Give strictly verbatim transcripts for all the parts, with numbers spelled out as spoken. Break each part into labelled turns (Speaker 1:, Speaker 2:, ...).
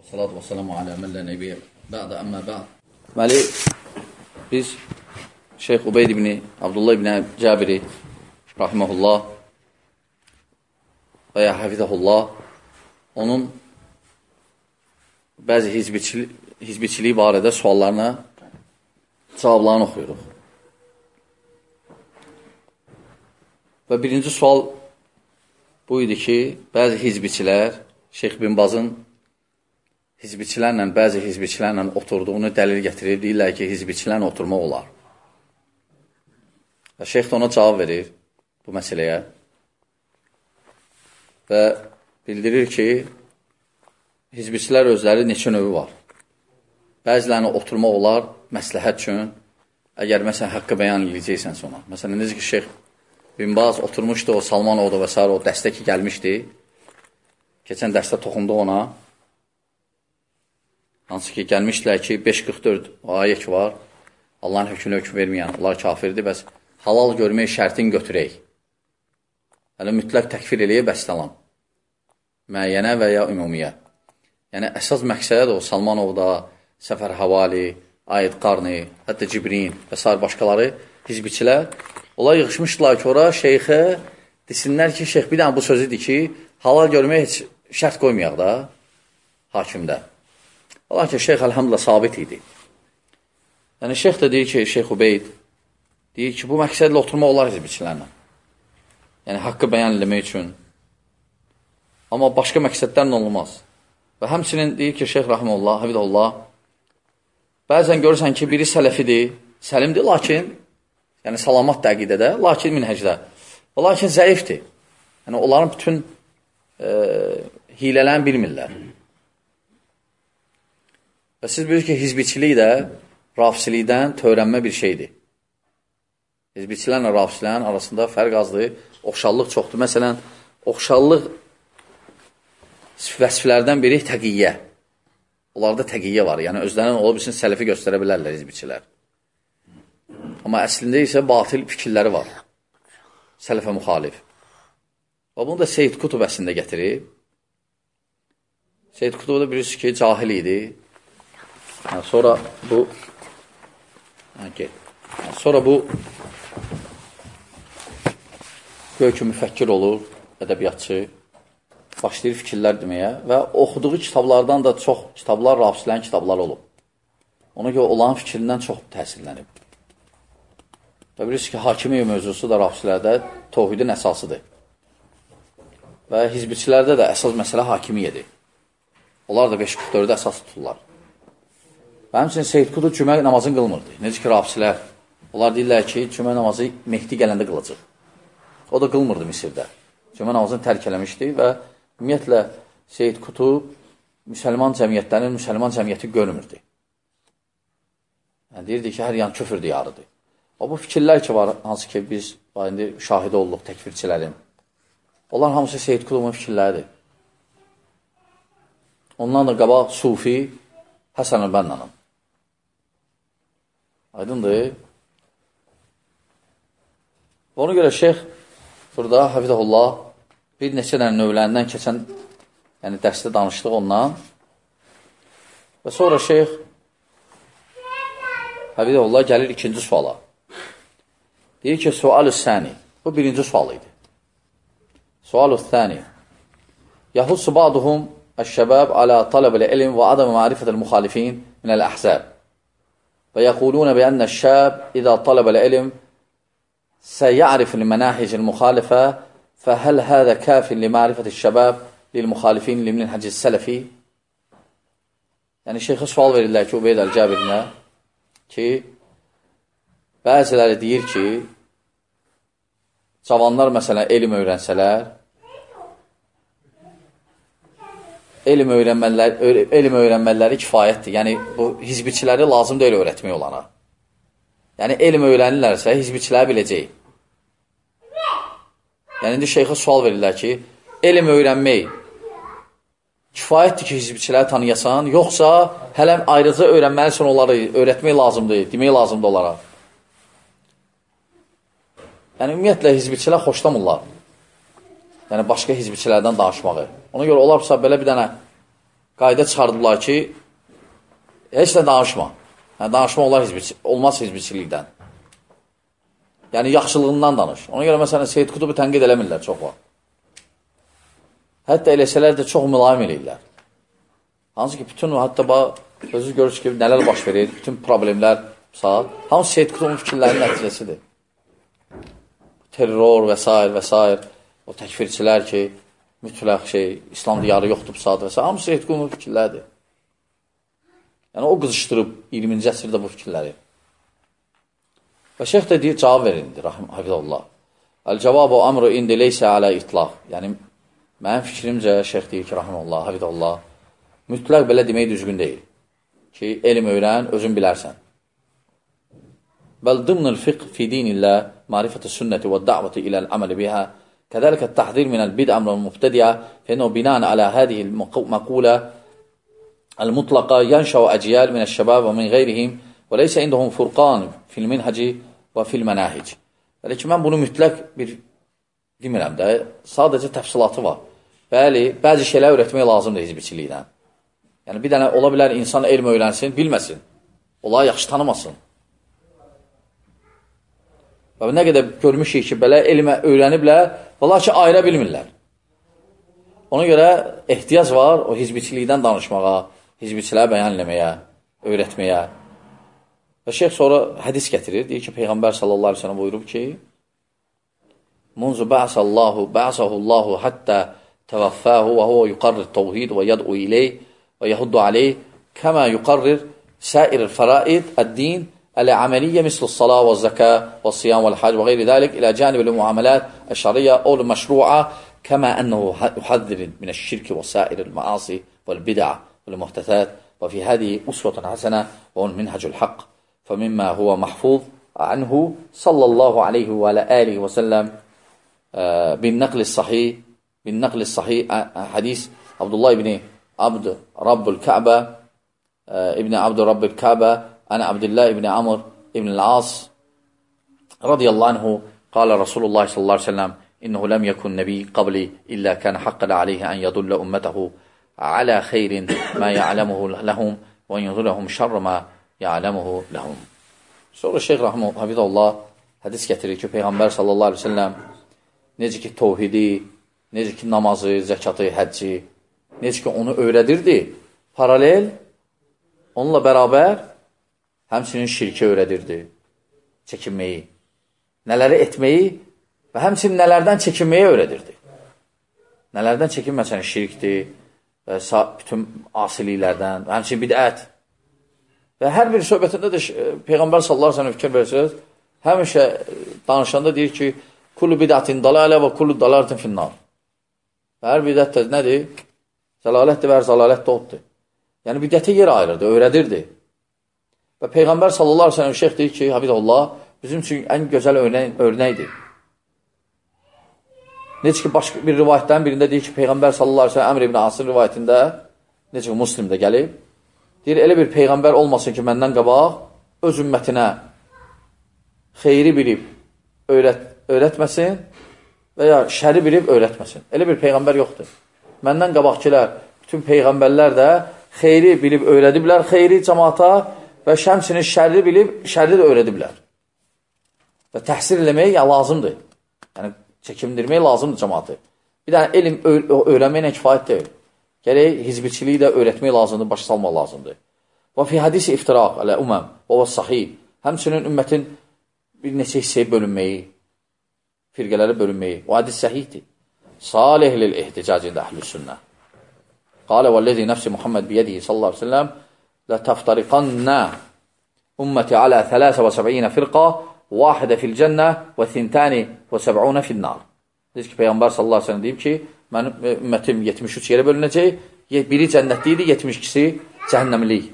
Speaker 1: Salatu və selamu alə mən lə nəbiyyə bə'də əmmə bə'd. Deməli, biz Şeyx Ubeyd ibn Abdullah ibn Cəbiri rahiməhullah və ya hafizəhullah onun bəzi hizbiçili, hizbiçiliyi barədə suallarına cavablarını oxuyuruq. Və birinci sual bu idi ki, bəzi hizbiçilər Şeyx bin Bazın hizbiçilərlə, bəzi hizbiçilərlə oturduğunu dəlil gətirir, deyirlər ki, hizbiçilərlə oturmaq olar. Və şeyx də ona cavab verir bu məsələyə və bildirir ki, hizbiçilər özləri neçə növü var. Bəzilərini oturmaq olar məsləhət üçün, əgər məsələn haqqı bəyan edəcəksən sonra. Məsələn, necə ki, Şeyx bin Baz oturmuşdu, o Salmanoğlu və s. o dəstə ki, gəlmişdi. Keçən dəstə toxundu ona. Hansı ki, gəlmişdilər ki, beş qırx dörd ayə ki var, Allahın hökmünə hökm verməyən, onlar kafirdir, bəs halal görmək şərtin götürək. Hələ mütləq təkfir eləyə bəstəlan. Müəyyənə və ya ümumiyə. Yəni, əsas məqsədə o, Salmanovda, Səfər Havali, Aid Qarni, hətta Cibrin və s. başqaları, hizbiçilər, onlar yığışmışdılar ki, ora şeyxə desinlər ki, şeyx bir dənə bu sözüdür ki, halal görmək heç şərt qoymayaq da, hakimdə. Allah ki, şeyx əlhamdülillah sabit idi. Yəni, şeyx də deyir ki, Şeyx Ubeyd, deyir ki, bu məqsədlə oturmaq olar hizbiçilərlə. Yəni, haqqı bəyan eləmək üçün. Amma başqa məqsədlərlə olmaz. Və həmçinin deyir ki, Şeyx Rahimullah, Həvidullah, bəzən görürsən ki, biri sələfidir, səlimdir, lakin, yəni salamat dəqidədə, lakin minhəcdə. Və lakin zəifdir. Yəni, onların bütün e, hilələrini bilmirlər. Və siz bilirsiniz ki, hizbiçilik də rafsilikdən törənmə bir şeydir. Hizbiçilərlə rafsilərin arasında fərq azdır, oxşarlıq çoxdur. Məsələn, oxşarlıq vəsflərdən biri təqiyyə. Onlarda təqiyyə var. Yəni, özlərindən ola bilsin, sələfi göstərə bilərlər hizbiçilər. Amma əslində isə batil fikirləri var. Sələfə müxalif. Və bunu da Seyyid Qutub əslində gətirib. Seyyid Qutub da bilirsiniz ki, cahil idi. Yəni, sonra bu okay. yəni, sonra bu göy ki müfəkkir olur, ədəbiyyatçı, başlayır fikirlər deməyə və oxuduğu kitablardan da çox kitablar, rafsilərin kitabları olub. Ona görə olan fikrindən çox təsirlənib. Və bilirsiniz ki, hakimiyyə mövzusu da rafsilərdə tohidin əsasıdır. Və hizbiçilərdə də əsas məsələ hakimiyyədir. Onlar da beş qırx dördə əsas tuturlar. Və həmçinin Seyyid Qutub cümə namazını qılmırdı. Necə ki, rafsilər, onlar deyirlər ki, cümə namazı Mehdi gələndə qılacaq. O da qılmırdı Misirdə. Cümə namazını tərk eləmişdi və ümumiyyətlə Seyyid Qutub müsəlman cəmiyyətlərinin müsəlman cəmiyyəti görmürdü. Yəni, deyirdi ki, hər yan küfür diyarıdır. O, bu fikirlər ki var, hansı ki, biz indi şahidi olduq təkfirçilərin. Onlar hamısı Seyyid Qutubun fikirləridir. Ondan da qabaq Sufi Həsən Əl-Bənnanın. Aydındır. Ona görə şeyx burada, Həfizəhullah, bir neçə dənə növlərindən keçən yəni dərsdə danışdıq ondan. Və sonra şeyx Həfizəhullah gəlir ikinci suala. Deyir ki, sual-ı səni. Bu birinci sual idi. Sual-ı səni. Yahussu ba'duhum الشباب على طلب العلم وعدم معرفة المخالفين من الأحزاب ويقولون بأن الشاب إذا طلب العلم سيعرف المناهج المخالفة فهل هذا كاف لمعرفة الشباب للمخالفين لمنهج السلفي Yəni şeyxə sual verirlər ki, Ubeyd Əl-Cəbirinə ki, bəziləri deyir ki, cavanlar məsələn elm öyrənsələr, elm öyrənmələri, elm öyrənmələri kifayətdir. Yəni, bu hizbiçiləri lazım deyil öyrətmək olana. Yəni, elm öyrənirlərsə, hizbiçiləri biləcək. Yəni, indi şeyxə sual verirlər ki, elm öyrənmək kifayətdir ki, hizbiçiləri tanıyasan, yoxsa hələm ayrıca öyrənməlisən onları, öyrətmək lazımdır, demək lazımdır onlara. Yəni, ümumiyyətlə, hizbiçilər xoşlamırlar. Yəni, başqa hizbiçilərdən danışmağı. Ona görə olarsa belə bir dənə qayda çıxardıblar ki, heç də danışma. Yəni, danışma olar hizbiçi, olmaz hizbiçilikdən. Yəni, yaxşılığından danış. Ona görə, məsələn, Seyyid Qutubu tənqid eləmirlər çox var. Hətta eləsələr də çox mülayim eləyirlər. Hansı ki, bütün, hətta özünüz görürsünüz ki, nələr baş verir, bütün problemlər, saat, hamısı Seyyid Qutubun fikirlərinin nəticəsidir. Terror və s. və s. O təkfirçilər ki, mütləq şey, İslam diyarı yoxdur, saat və s. Hamısı Seyyid Qutubun fikirlərdir. Yəni, o qızışdırıb iyirminci əsrdə bu fikirləri. Və şeyx də deyir, cavab verildi, hafizallah. Əl-cəvabu amru indi leysə alə itlaq. Yəni, mənim fikrimcə, şeyx deyir ki, rahiməllah, hafizallah, mütləq belə demək düzgün deyil. Ki, elm öyrən, özün bilərsən. Bəl dımnul fiqh fi dinillah, marifətü sünnəti və da'vəti iləl əməli biha, kədəlikə təhdir minəl bid'am və müftədiyə, fənə binən alə hədihil məqulə el-mutlaqa yanşəv əciyəl minəl şəbab və min qeyrihim və leysə indəhum furqan fil minhəci və fil mənahic. Bəli ki, mən bunu mütləq bir demirəm də, sadəcə təfsilatı var. Bəli, bəzi şeylər öyrətmək lazımdır hizbiçilikdən. Yəni, bir dənə ola bilər insan elm öyrənsin, bilməsin. Onları yaxşı tanımasın. Və nə qədər görmüşük ki, belə elmə öyrəniblər, valla ki, ayıra bilmirlər. Ona görə ehtiyac var o hizbiçilikdən danışmağa, hizbiçilərə bəyan eləməyə, öyrətməyə. Və şeyx sonra hədis gətirir, deyir ki, Peyğəmbər sallallahu aleyhi ve sellem buyurub ki, Munzu bə'sallahu, bə'sahullahu həttə təvəffəhu və huvə yuqarrir təvhid və yəd'u ileyh və yəhuddu aleyh kəmə yuqarrir səir fəraid əd-din العملية مثل الصلاة والزكاة والصيام والحج وغير ذلك إلى جانب المعاملات الشرعية أو المشروعة كما أنه يحذر من الشرك وسائر المعاصي والبدع والمحدثات وفي هذه أسوة حسنة وهو منهج الحق فمما هو محفوظ عنه صلى الله عليه وعلى آله وسلم بالنقل الصحيح بالنقل الصحيح حديث عبد الله بن عبد رب الكعبة ابن عبد رب الكعبة أنا عبد الله بن عمرو بن العاص رضي الله عنه قال رسول الله صلى الله عليه وسلم إنه لم يكن نبي قبلي إلا كان حقا عليه أن يدل أمته على خير ما يعلمه لهم وأن يدلهم شر ما يعلمه لهم. Sonra Şeyx Rahman Hafizullah hədis gətirir ki, Peyğəmbər sallallahu aleyhi ve sellem necə ki tövhidi, necə ki namazı, zəkatı, həcci, necə ki onu öyrədirdi, paralel onunla bərabər həmçinin şirki öyrədirdi, çəkinməyi, nələri etməyi və həmçinin nələrdən çəkinməyi öyrədirdi. Nələrdən çəkinməsən şirkdir və bütün asiliklərdən və həmçinin bidət. Və hər bir söhbətində də Peyğəmbər sallallahu aleyhi ve sellem fikir verirsiniz, həmişə danışanda deyir ki, kullu bidətin dalalə və kullu dalalatin finnar. Və hər bidət də nədir? Zəlalətdir və hər zəlalət də oddur. Yəni bidətə yer ayırırdı, öyrədirdi. Və Peyğəmbər sallallahu aleyhi ve sellem şeyx deyir ki, Hafizullah, bizim üçün ən gözəl örnəkdir. Necə ki, başqa bir rivayətdən birində deyir ki, Peyğəmbər sallallahu aleyhi ve sellem Əmr ibn Asır rivayətində, necə ki, Muslimdə gəlib, deyir, elə bir Peyğəmbər olmasın ki, məndən qabaq, öz ümmətinə xeyri bilib öyrət, öyrətməsin və ya şəri bilib öyrətməsin. Elə bir Peyğəmbər yoxdur. Məndən qabaqkilər, bütün Peyğəmbərlər də xeyri bilib öyrədiblər, xeyri cəmaata və şəmsinin şərri bilib, şərri də öyrədiblər. Və təhsil eləmək ya, lazımdır. Yəni, çəkindirmək lazımdır cəmaatı. Bir dənə elm öyrənməklə kifayət deyil. Gələk, hizbiçiliyi də öyrətmək lazımdır, başa salmaq lazımdır. Və fi hadisi iftiraq, ələ uməm, və və sahih. Həmçinin ümmətin bir neçə hissəyə bölünməyi, firqələrə bölünməyi. O hadis səhihdir. Salih lil ihticacində əhlü sünnə. Qalə vəlləzi nəfsi Muhammed biyədihi sallallahu aleyhi ve sellem لتفترقن أمتي على ثلاثة وسبعين فرقة واحدة في الجنة وثنتان وسبعون في النار. Deyir ki, Peyğəmbər sallallahu aleyhi ve sellem deyib ki, mənim ümmətim yetmiş üç yerə bölünəcək, biri cənnətlidir, yetmiş ikisi cəhənnəmlik.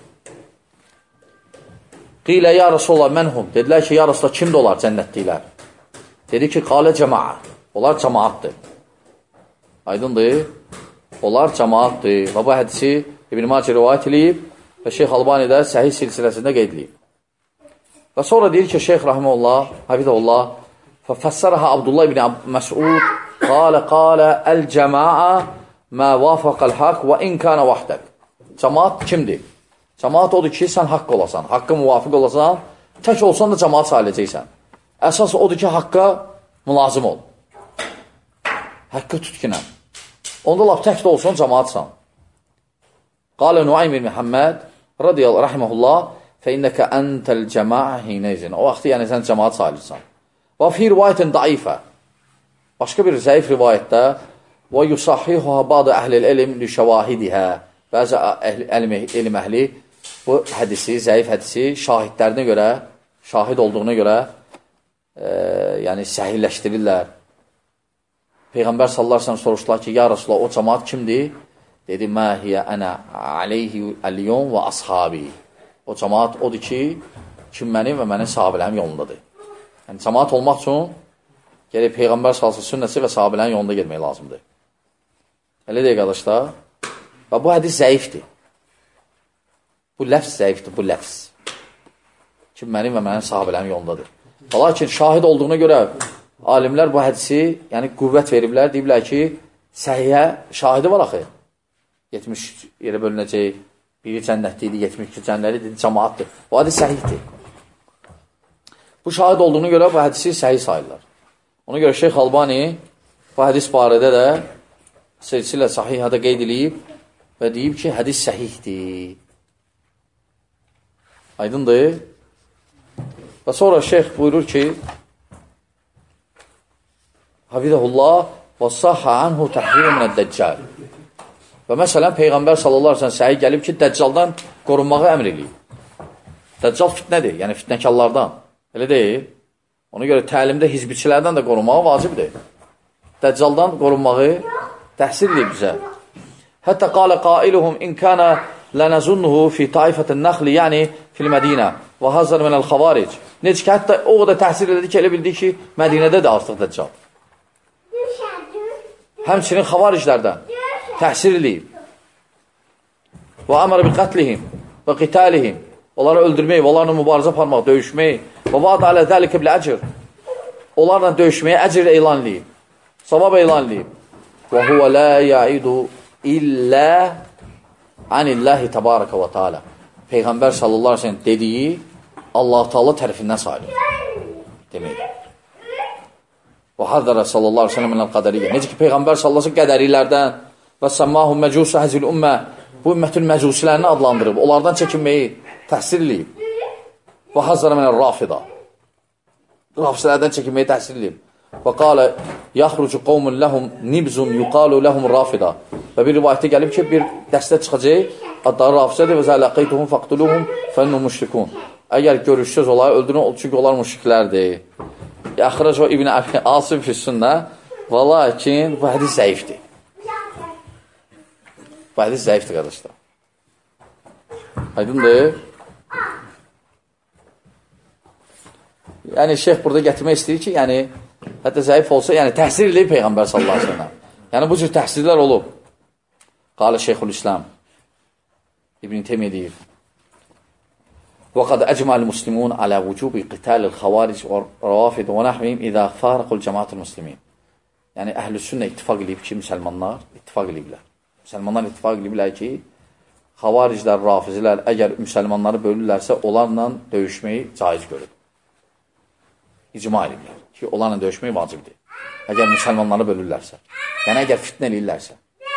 Speaker 1: Qilə ya Rasulullah mənhum, dedilər ki, ya Rasulullah kimdir olar cənnətliklər? Dedi ki, qalə cəmaə, onlar cəmaatdır. Aydındır, onlar cəmaatdır. Və bu hədisi İbn-i Macə rivayət edib və Şeyx Albani də səhih silsiləsində qeyd edib. Və sonra deyir ki, Şeyx Rahimullah, Hafizullah, fəfəssərəhə Abdullah ibn Məs'ud, qalə qalə əl-cəmaə mə vafaqəl haqq və inkənə vaxdəq. Cəmaat kimdir? Cəmaat odur ki, sən haqq olasan, haqqa müvafiq olasan, tək olsan da cəmaat sayılacaqsən. Əsas odur ki, haqqa mülazim ol. Haqqı tutkinən. Onda laf tək də olsan, cəmaatsan. Qalə Nuaym bin Muhammed radiyallahu rahiməhullah fəinnəkə əntəl cəmaə hinəyzin. O vaxtı, yəni sən cəmaat sayılırsan. Və fi rivayətin daifə. Başqa bir zəif rivayətdə və yusahhihuha ba'du əhlil elm li şəvahidihə. Bəzi elm əhli bu hədisi, zəif hədisi şahidlərinə görə, şahid olduğuna görə e, yəni səhihləşdirirlər. Peyğəmbər sallallahu əleyhi və səlləm soruşdular ki, ya Rasulullah, o cəmaat kimdir? Dedi, mə hiyə ənə aleyhi əl-yom və ashabi. O cəmaat odur ki, kim mənim və mənim sahabələrim yolundadır. Yəni, cəmaat olmaq üçün gələk Peyğəmbər sallallahu sünnəsi və sahabələrin yolunda gelmək lazımdır. Elə deyək, qardaşlar. Və bu hədis zəifdir. Bu ləfz zəifdir, bu ləfz. Kim mənim və mənim sahabələrim yolundadır. Lakin şahid olduğuna görə alimlər bu hədisi, yəni qüvvət veriblər, deyiblər ki, səhiyyə şahidi var axı. yetmiş yerə bölünəcək, biri cənnətlidir, yetmiş iki cənnətlidir, cəmaatdır. Bu hədis səhihdir. Bu şahid olduğuna görə bu hədisi səhih sayırlar. Ona görə Şeyx Albani bu hədis barədə də silsilə sahihədə qeyd edib və deyib ki, hədis səhihdir. Aydındır. Və sonra şeyx buyurur ki, Hafizəhullah və sahə anhu təhriyə minə dəccal. Və məsələn, Peyğəmbər sallallahu aleyhi ve sellem səhi gəlib ki, dəccaldan qorunmağı əmr eləyib. Dəccal fitnədir, yəni fitnəkarlardan. Elə deyil. Ona görə təlimdə hizbiçilərdən də qorunmağı vacibdir. Dəccaldan qorunmağı təhsil edib bizə. Hətta qalə qailuhum in kana lənəzunnuhu fi taifətin nəxli, yəni fil Mədinə və hazır minəl xavaric. Necə ki, hətta o qədər təhsil edir ki, elə bildi ki, Mədinədə də artıq dəccal. Həmçinin xavariclərdən təhsil edib. Və əmər bi qətlihim və qitalihim. Onları öldürmək, onlarla mübarizə aparmaq, döyüşmək. Və vaad alə dəlikə bilə əcr. Onlarla döyüşməyə əcr elan edib. Savab elan edib. Və huvə lə yaidu illə anilləhi təbarəkə və teala. Peyğəmbər sallallahu aleyhi ve sellem dediyi Allah-u Teala tərəfindən sayılır. Demək. Və haddərə sallallahu aleyhi ve sellem minəl qədəriyyə. Necə ki, Peyğəmbər sallallahu aleyhi ve sellem qədərilərdən və səmmahum məcusu həzil ümmə, bu ümmətün məcusilərini adlandırıb, onlardan çəkinməyi təhsil edib. Və haddərə minəl rafida. Rafisilərdən çəkinməyi təhsil edib. Və qalə, yaxrucu qovmun ləhum nibzun yuqalu ləhum rafida. Və bir rivayətdə gəlib ki, bir dəstə çıxacaq, adları rafisədir və zələqəytuhum fəqtuluhum fənnum müşrikun. Əgər görüşsüz olar, öldürün, çünki onlar müşriklərdir. Əxrac və İbn Asım füssündə və lakin bu hədis zəifdir. Bu hədis zəifdir, qardaşlar. Aydındır. Yəni, şeyx burada gətirmək istəyir ki, yəni, hətta zəif olsa, yəni, təhsil edib Peyğəmbər sallallahu aleyhi ve sellem. Yəni, bu cür təhsillər olub. Qalə Şeyxülislam İbn Teymiyyə deyir. وقد أجمع المسلمون على وجوب قتال الخوارج والروافض ونحوهم إذا فارقوا الجماعة المسلمين. Yəni əhl-i sünnə ittifaq edib ki, müsəlmanlar ittifaq ediblər. Müsəlmanlar ittifaq ediblər ki, xavariclər, rafizlər əgər müsəlmanları bölürlərsə, onlarla döyüşməyi caiz görür. İcma ediblər ki, onlarla döyüşməyi vacibdir. Əgər müsəlmanları bölürlərsə. Yəni əgər fitnə eləyirlərsə.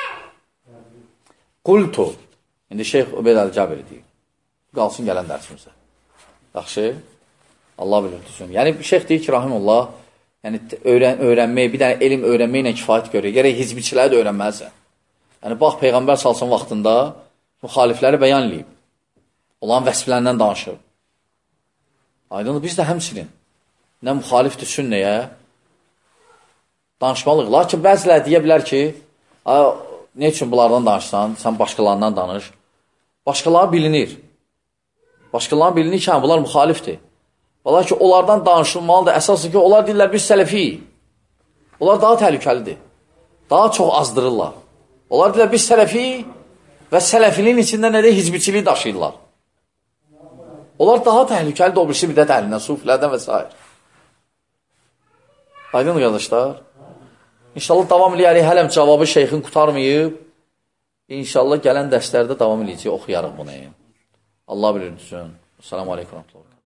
Speaker 1: Qultu. İndi Şeyx Übeyd Əl-Cabiri deyir. Qalsın gələn dərsimizə. Yaxşı, Allah bilir düşün. Yəni, şeyx deyir ki, rahimullah, yəni, öyrən, öyrənmək, bir dənə elm öyrənməklə kifayət görür. Gərək hizbiçiləri də öyrənməlisən. Yəni, bax, Peyğəmbər salsın vaxtında müxalifləri bəyan eləyib. Olan vəsflərindən danışır. Aydındır, biz də həmçinin nə müxalifdir sünnəyə danışmalıyıq. Lakin bəzilər deyə bilər ki, nə üçün bunlardan danışsan, sən başqalarından danış. Başqaları bilinir. Başqalarına bilinir ki, bunlar müxalifdir. Valla ki, onlardan danışılmalıdır. Əsaslı ki, onlar deyirlər, biz sələfiyik. Onlar daha təhlükəlidir. Daha çox azdırırlar. Onlar deyirlər, biz sələfiyik və sələfinin içində nədə hizbiçiliyi daşıyırlar. Onlar daha təhlükəlidir o birisi bidət əhlindən, sufilərdən və s. Aydın qardaşlar. İnşallah davam eləyərik. Hələm cavabı şeyxin qutarmayıb. İnşallah gələn dərslərdə davam eləyəcək, oxuyarıq bunu. Allah bilir, düşün. Selamun Aleyküm.